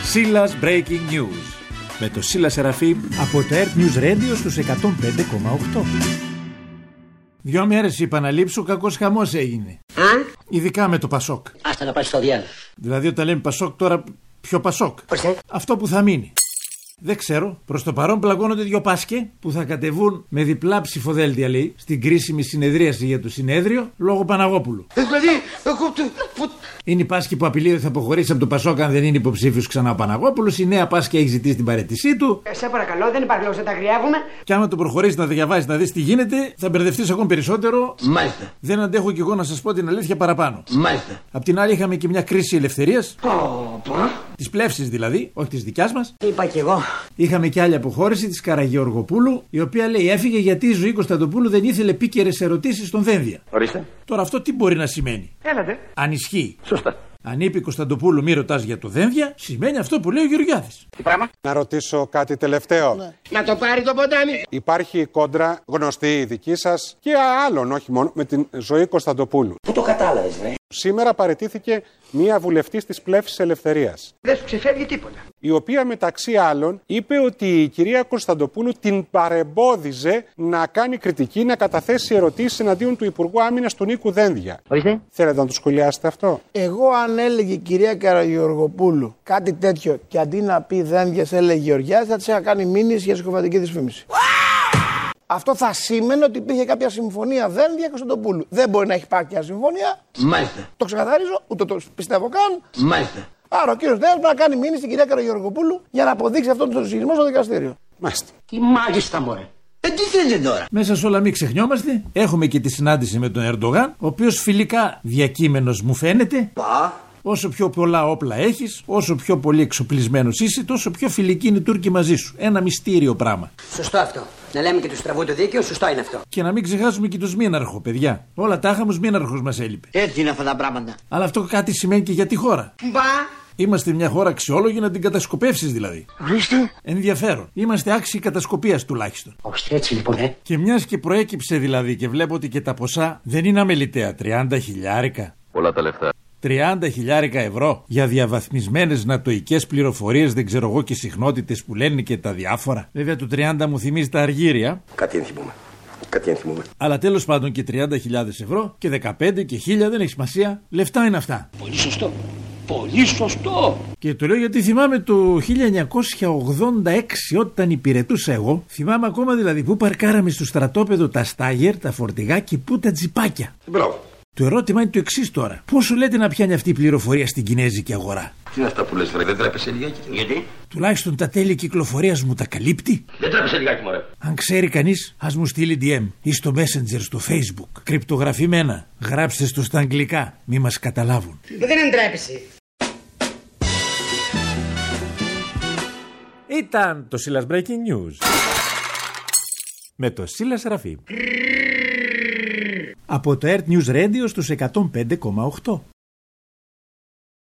Σίλας Breaking News με το Σίλα Σεραφείμ από το Earth News Radio στους 105,8. 2 μέρες είπα να λείψω, κακός χαμός έγινε. Ειδικά με το Πασόκ. Άστα να πάει στο διάλογο. Δηλαδή όταν λέμε Πασόκ τώρα, ποιο Πασόκ? Αυτό που θα μείνει. Δεν ξέρω. Προς το παρόν πλακώνονται 2 πάσκε που θα κατεβούν με διπλά ψηφοδέλτια, λέει, στην κρίσιμη συνεδρίαση για το συνέδριο λόγω Παναγόπουλου. Δηλαδή, Είναι η πάσκη που απειλεί ότι θα αποχωρήσει από το Πασόκ αν δεν είναι υποψήφιος ξανά ο Παναγόπουλος. Η νέα πάσκη έχει ζητήσει την παραίτησή του. Σε παρακαλώ, δεν υπάρχει λόγος να τα αγριεύουμε. Και άμα το προχωρήσει να διαβάσει, να δει τι γίνεται, θα μπερδευτεί ακόμη περισσότερο. Μάλιστα. Δεν αντέχω κι εγώ να σας πω την αλήθεια παραπάνω. Μάλιστα. Απ' την άλλη, είχαμε και μια κρίση ελευθερίας. Της πλεύσης δηλαδή, όχι της δικιάς μας. Είπα κι εγώ. Είχαμε κι άλλη αποχώρηση της Καραγεωργοπούλου, η οποία λέει έφυγε γιατί η Ζωή Κωνσταντοπούλου δεν ήθελε επίκαιρες ερωτήσεις στον Δένδια. Ορίστε. Τώρα αυτό τι μπορεί να σημαίνει? Έλατε. Αν ισχύει. Σωστά. Αν είπε η Κωνσταντοπούλου μη ρωτάς για το Δένδια, σημαίνει αυτό που λέει ο Γεωργιάδης. Τι πράγμα? Να ρωτήσω κάτι τελευταίο. Ναι. Να το πάρει το ποτάμι. Υπάρχει κόντρα γνωστή δική σας και άλλων, όχι μόνο, με την Ζωή Κωνσταντοπούλου. Πού το κατάλαβες, ρε? Σήμερα παραιτήθηκε μία βουλευτής της Πλεύσης Ελευθερίας, Δεν σου ξεφεύγει τίποτα. η οποία μεταξύ άλλων είπε ότι η κυρία Κωνσταντοπούλου την παρεμπόδιζε να κάνει κριτική, να καταθέσει ερωτήσεις εναντίον του Υπουργού Άμυνας του Νίκου Δένδια. Ορίστε. Θέλετε να το σχολιάσετε αυτό? Εγώ αν έλεγε η κυρία Καραγεωργοπούλου κάτι τέτοιο και αντί να πει Δένδιας έλεγε Γεωργιάδης, θα της είχα κάνει μήνυση για συκοφαντική δυσφήμιση. Αυτό θα σήμαινε ότι υπήρχε κάποια συμφωνία Δένδια Κωνσταντοπούλου. Δεν μπορεί να έχει πάρει μια συμφωνία. Μάλιστα. Το ξεκαθαρίζω, ούτε το πιστεύω καν. Μάλιστα. Άρα ο κύριος Δένδιας πρέπει να κάνει μήνυση στην κυρία Καραγεωργοπούλου για να αποδείξει αυτόν τον ισχυρισμό στο δικαστήριο. Μάλιστα. Τι μάγιστα, μωρέ. Τι θέλετε τώρα? Μέσα σε όλα μην ξεχνιόμαστε, έχουμε και τη συνάντηση με τον Ερντογάν, ο οποίος φιλικά διακείμενος μου φαίνεται. Όσο πιο πολλά όπλα έχεις, όσο πιο πολύ εξοπλισμένος είσαι, τόσο πιο φιλική είναι οι Τούρκοι μαζί σου. Ένα μυστήριο πράγμα. Σωστό αυτό. Να λέμε και του στραβού το δίκαιο, σωστό είναι αυτό. Και να μην ξεχάσουμε και τον Σμήναρχο, παιδιά. Όλα τα είχαμε, ο Σμήναρχος μας έλειπε. Έτσι είναι αυτά τα πράγματα. Αλλά αυτό κάτι σημαίνει και για τη χώρα. Μπα! Είμαστε μια χώρα αξιόλογη να την κατασκοπεύσεις δηλαδή. Ορίστε. Ενδιαφέρον. Είμαστε άξιοι κατασκοπίας τουλάχιστον. Όχι έτσι λοιπόν, Και μιας και προέκυψε δηλαδή και βλέπω ότι και τα ποσά δεν είναι αμεληταία. 30 χιλιάρικα. Πολλά τα λεφτά. 30 χιλιάρικα ευρώ για διαβαθμισμένες νατοικές πληροφορίες, δεν ξέρω εγώ, και συχνότητες που λένε και τα διάφορα. Βέβαια το 30 μου θυμίζει τα αργύρια. Κάτι ενθυμούμε. Κάτι ενθυμούμε. Αλλά τέλος πάντων και 30.000 ευρώ και 15 και 1000 δεν έχει σημασία. Λεφτά είναι αυτά. Πολύ σωστό. Πολύ σωστό. Και το λέω γιατί θυμάμαι το 1986 όταν υπηρετούσα εγώ. Θυμάμαι ακόμα δηλαδή που παρκάραμε στο στρατόπεδο τα στάγερ, τα φορτηγά και πού τα τζιπάκια. Μπράβο. Το ερώτημα είναι το εξής τώρα. Πόσο λέτε να πιάνει αυτή η πληροφορία στην κινέζικη αγορά? Τι είναι αυτά που λες, βρε? Δεν τρέπεσαι λιγάκι? Γιατί? Τουλάχιστον τα τέλη κυκλοφορίας μου τα καλύπτει. Δεν τρέπεσαι λιγάκι, μωρέ. Αν ξέρει κανείς, ας μου στείλει DM ή στο Messenger στο Facebook. Κρυπτογραφημένα. Γράψτε στο στα αγγλικά. Μη μας καταλάβουν. Δεν εντρέπεσαι. Ήταν το Σίλας Breaking News με το Σίλα Σεραφείμ από το Earth News Radio στους 105,8.